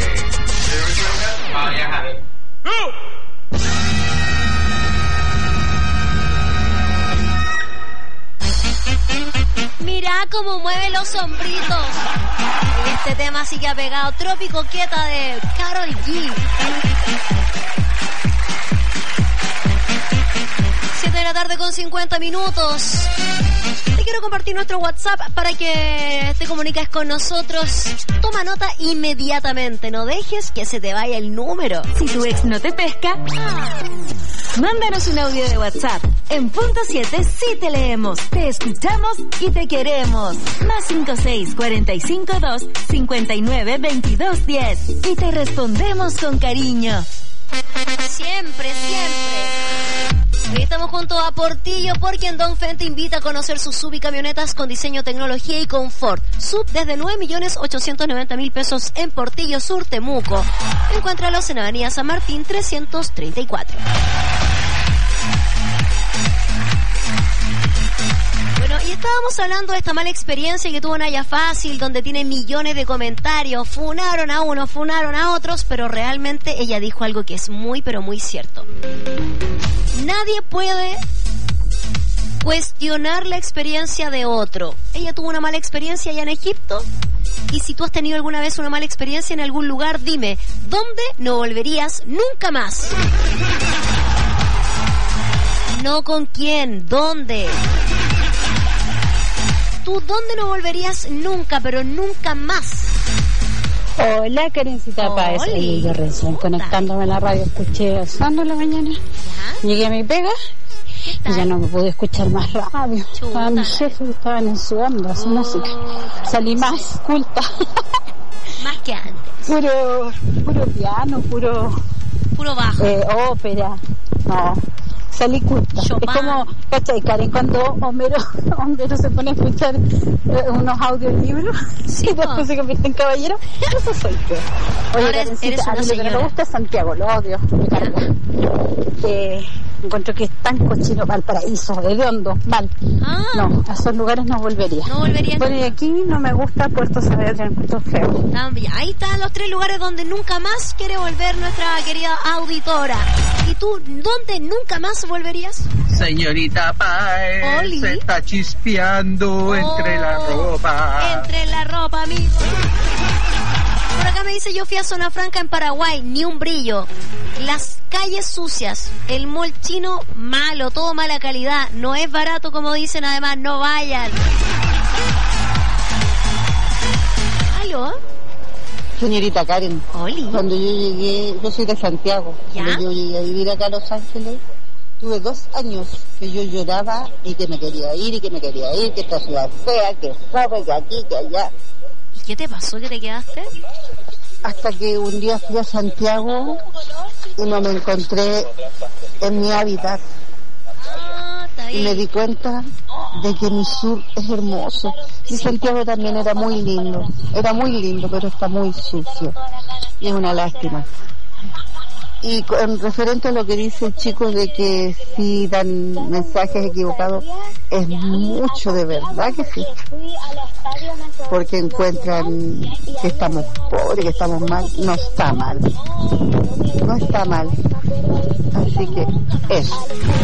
Speaker 6: Mira cómo mueve los hombritos. Este tema sí que ha pegado. Tropicoqueta de Karol G. 7 de la tarde con 50 minutos. Te quiero compartir nuestro WhatsApp para que te comuniques con nosotros. Toma nota inmediatamente, no dejes que se te vaya el número.
Speaker 3: Si tu ex no te pesca, mándanos un audio de WhatsApp. En punto 7 sí te leemos, te escuchamos y te queremos. Más 56 45 2 59 22 10 y te respondemos con cariño.
Speaker 6: Siempre, siempre. Hoy estamos junto a Portillo porque en Don Fen te invita a conocer sus sub y camionetas con diseño, tecnología y confort. Sub desde 9.890.000 pesos en Portillo Sur, Temuco. Encuéntralos en Avenida San Martín 334. Bueno, y estábamos hablando de esta mala experiencia que tuvo Naya Fácil, donde tiene millones de comentarios. Funaron a unos, funaron a otros, pero realmente ella dijo algo que es muy, pero muy cierto. Nadie puede cuestionar la experiencia de otro. Ella tuvo una mala experiencia allá en Egipto. Y si tú has tenido alguna vez una mala experiencia en algún lugar, dime, ¿dónde no volverías nunca más? No con quién, ¿dónde? ¿Tú dónde no volverías nunca, pero nunca más?
Speaker 15: Hola, Karencita Páez. Yo recién conectándome a la radio, escuché Osando en la mañana. ¿Ya? Llegué a mi pega y ya no me pude escuchar más radio. Estaban mis jefes, estaban en su onda, su música. Salí más culta.
Speaker 6: Más que antes.
Speaker 15: Puro piano, puro
Speaker 6: bajo.
Speaker 15: Ópera. No. Salí culta. Chopin. Es como, ¿cachai, Karen? Cuando Homero se pone a escuchar unos audiolibros, sí, y después se convierte en caballero. Eso soy yo. Oye, Karencita, a mí lo que no me gusta es Santiago, lo odio, me carga. Encuentro que es tan cochino, Valparaíso, hediondo, mal. No, a esos lugares no volvería.
Speaker 6: No volvería.
Speaker 15: Bueno, y aquí no me gusta Puerto Saavedra, encuentro feo.
Speaker 6: Ahí están los 3 lugares donde nunca más quiere volver nuestra querida auditora. ¿Y tú, dónde nunca más volverías?
Speaker 2: Señorita Páez, se está chispeando entre la ropa.
Speaker 6: Entre la ropa, amigo. Por acá me dice, yo fui a Zona Franca en Paraguay, ni un brillo. Las calles sucias, el mall chino malo, todo mala calidad. No es barato como dicen, además, no vayan. ¿Aló?
Speaker 15: Señorita Karen,
Speaker 6: Oli.
Speaker 15: Cuando yo llegué, yo soy de Santiago.
Speaker 6: ¿Ya?
Speaker 15: Cuando yo llegué a vivir acá a Los Ángeles, tuve 2 años que yo lloraba y que me quería ir, que esta ciudad fea, que fome, que aquí, que allá.
Speaker 6: ¿Y qué te pasó que te quedaste?
Speaker 15: Hasta que un día fui a Santiago y no me encontré en mi hábitat. Y me di cuenta de que mi sur es hermoso. Y Santiago también era muy lindo, pero está muy sucio. Y es una lástima. Y en referente a lo que dice el chico de que si dan mensajes equivocados, es mucho de verdad que sí. Porque encuentran que estamos pobres, que estamos mal. No está mal. Así que eso.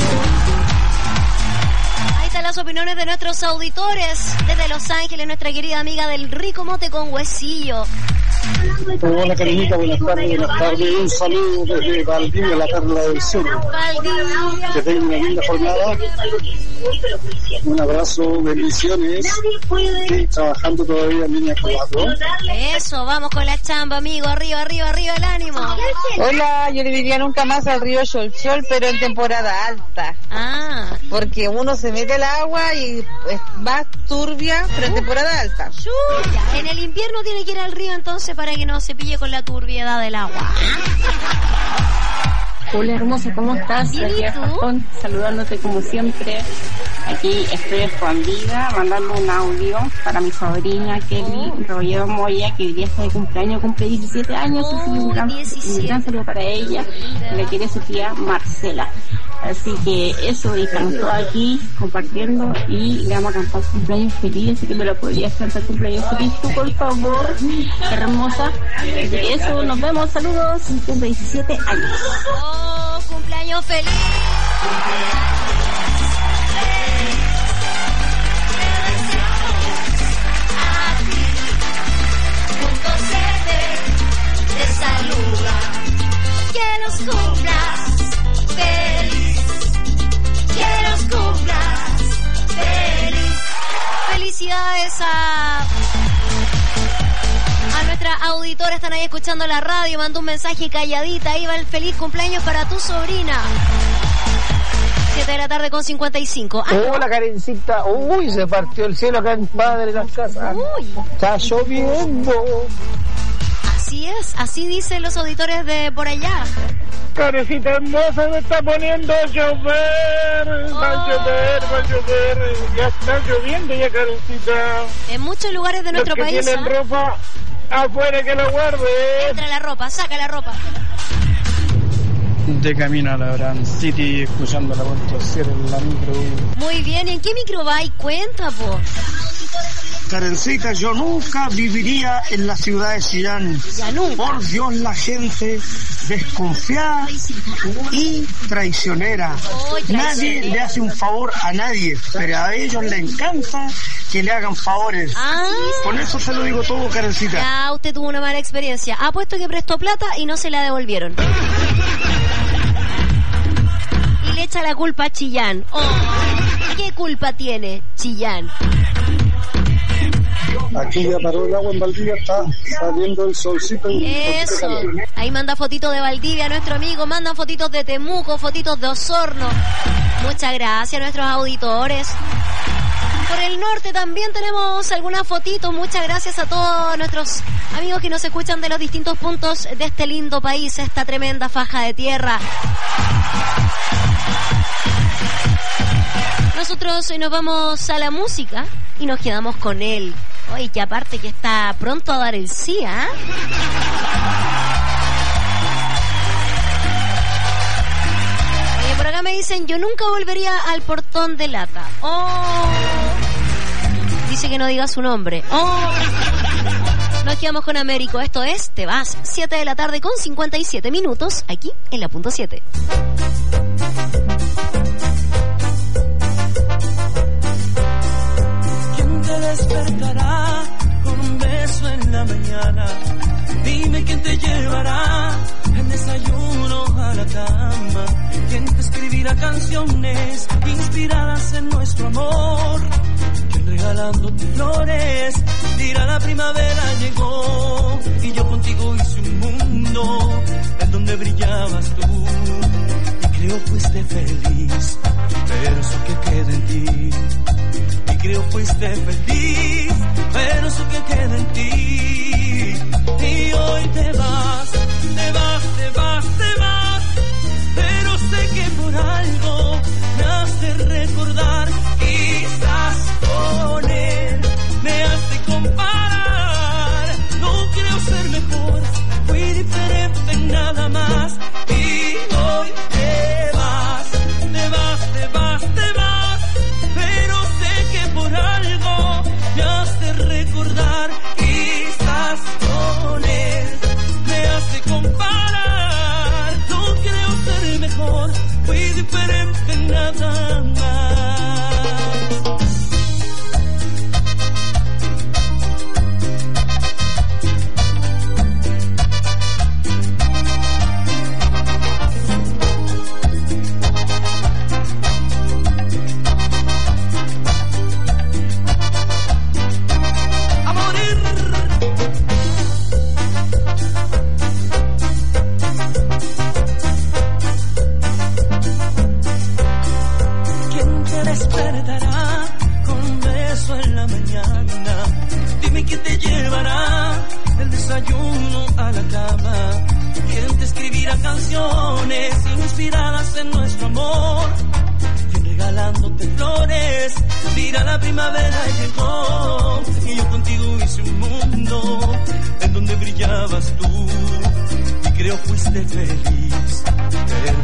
Speaker 6: Ahí están las opiniones de nuestros auditores desde Los Ángeles, nuestra querida amiga del rico mote con huesillo.
Speaker 10: Hola, Karenita, buenas tardes. Un saludo desde Valdivia, la Perla del Sur. Que tengan una linda jornada. Un abrazo, bendiciones. Y trabajando todavía en línea con las 2.
Speaker 6: Eso, vamos con la chamba, amigo. Arriba el ánimo.
Speaker 9: Hola, yo le diría nunca más al río Cholchol, pero en temporada alta.
Speaker 6: Ah.
Speaker 9: Porque uno se mete al agua y
Speaker 16: más turbia, pero en temporada alta.
Speaker 6: En el invierno tiene que ir al río entonces para que no se pille con la turbiedad del agua.
Speaker 7: Hola hermosa, ¿cómo estás? Aquí a Japón, saludándote como siempre. Aquí estoy escondida, mandando un audio para mi sobrina Kelly Rollero Moya, que hoy día está de cumpleaños, cumple 17 años, así que un gran saludo para ella, que le quiere su tía Marcela. Así que eso, y estamos todos aquí compartiendo y le vamos a cantar cumpleaños feliz, así que me lo podrías cantar cumpleaños feliz tú, por favor, hermosa. Así que eso, nos vemos, saludos, tengo 17 años.
Speaker 6: ¡Oh, cumpleaños feliz! Te saluda, que los cumplas feliz, que los cumplas feliz. Felicidades a nuestra auditora, están ahí escuchando la radio, mandó un mensaje calladita, ahí va el feliz cumpleaños para tu sobrina. 7 de la tarde con 55.
Speaker 2: Hola Karencita, uy, se partió el cielo acá en Padre las Casas. Uy. Está lloviendo.
Speaker 6: Así es, así dicen los auditores de por allá.
Speaker 2: Carecita hermosa, me está poniendo a llover. Va a llover. Ya está lloviendo ya, Carecita.
Speaker 6: En muchos lugares de nuestro país.
Speaker 2: Tienen ropa afuera, que la guarde.
Speaker 6: Entra la ropa, saca la ropa.
Speaker 2: De camino a la Gran City, escuchando la .7 en la micro.
Speaker 6: Muy bien, ¿y en qué micro va? Y cuenta, po.
Speaker 2: Karencita, yo nunca viviría en la ciudad de Chillán. Por Dios, la gente desconfiada y traicionera. Nadie le hace un favor a nadie, pero a ellos les encanta que le hagan favores. Con eso se lo digo todo, Karencita.
Speaker 6: Ya, usted tuvo una mala experiencia. Ha puesto que prestó plata y no se la devolvieron. Y le echa la culpa a Chillán. ¿Qué culpa tiene Chillán?
Speaker 10: Aquí ya paró el agua en Valdivia, está saliendo el solcito.
Speaker 6: Eso. Ahí manda fotitos de Valdivia nuestro amigo, mandan fotitos de Temuco, fotitos de Osorno. Muchas gracias a nuestros auditores. Por el norte también tenemos algunas fotitos. Muchas gracias a todos nuestros amigos que nos escuchan de los distintos puntos de este lindo país, esta tremenda faja de tierra. Nosotros hoy nos vamos a la música y nos quedamos con él. Oye, que aparte que está pronto a dar el sí, ¿ah? Oye, por acá me dicen, yo nunca volvería al Portón de Lata. Dice que no diga su nombre. Nos quedamos con Américo. Esto es Te Vas, 7 de la tarde con 57 minutos, aquí en la .7.
Speaker 23: Te despertará con un beso en la mañana. Dime quién te llevará el desayuno a la cama. Quién te escribirá canciones inspiradas en nuestro amor. Quién regalándote flores dirá la primavera llegó. Y yo contigo hice un mundo en donde brillabas tú. Y creo fuiste feliz, pero eso que queda en ti. Creo fuiste feliz, pero eso que queda en ti. Y hoy te vas, te vas, te vas, te vas. Pero sé que por algo me has de recordar. Quizás con él me has de comparar. No creo ser mejor, fui diferente en nada más. Y hoy te vas, te vas, te vas, te vas. Pero sé que por algo me has de recordar.
Speaker 4: llevará el desayuno a la cama. Quien te escribirá canciones inspiradas en nuestro amor. Quien regalándote flores dirá la primavera llegó. Y yo contigo hice un mundo en donde brillabas tú. Y creo fuiste feliz, pero